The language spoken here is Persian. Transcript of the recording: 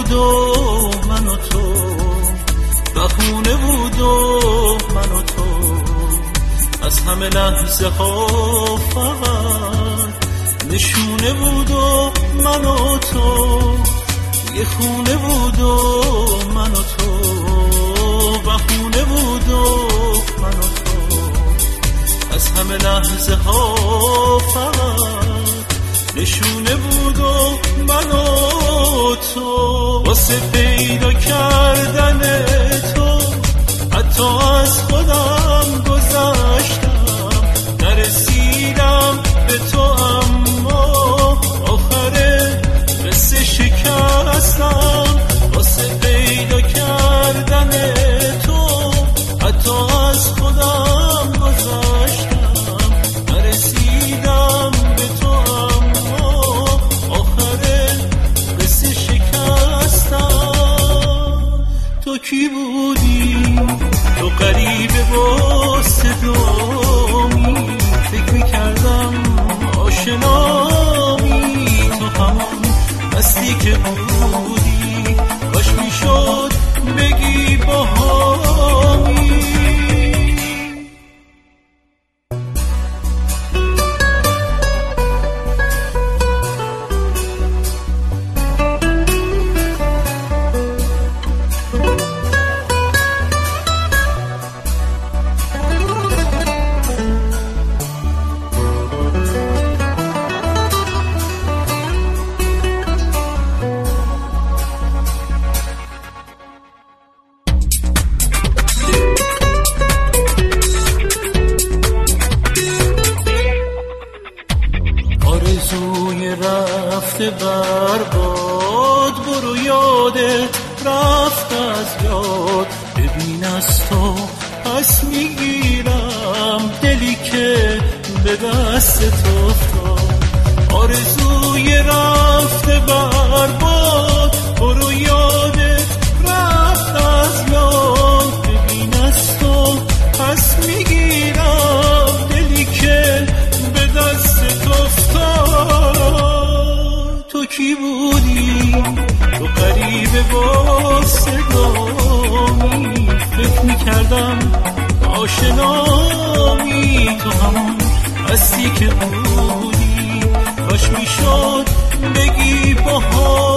بود و من و تو، بهونه بود و من و تو، از همه لحظه ها فقط نشونه بود و من و تو، یه خونه بود و من و تو، بهونه بود و من و تو، از همه لحظه ها فقط نشونه بود و من و تو. واسه پیدا کردن تو حتی از خودم گذشتم، نرسیدم به تو اما آخره قصه شکستم. واسه پیدا کردن تو حتی از خودم گذشتم، نرسیدم به تو اما آخره قصه شکستم. تو کی بودی؟ تو غریبه و صدامی، فکر میکردم آشنامی، تو همان هستی که بودی، کاش میشد بگی باهامی. آرزوی رفته برباد، برو یادت رفت از یاد، ببین از تو پس میگیرم دلی که به دست تو افتاد. آرزوی رفته برباد، برو یادت رفت از یاد، ببین از تو پس میگیرم دلی که به دست تو افتاد. تو کی بودی؟ تو غریبه با صدامی، فکر میکردم آشنامی، تو همون هستی که بودی، کاش میشد بگی باها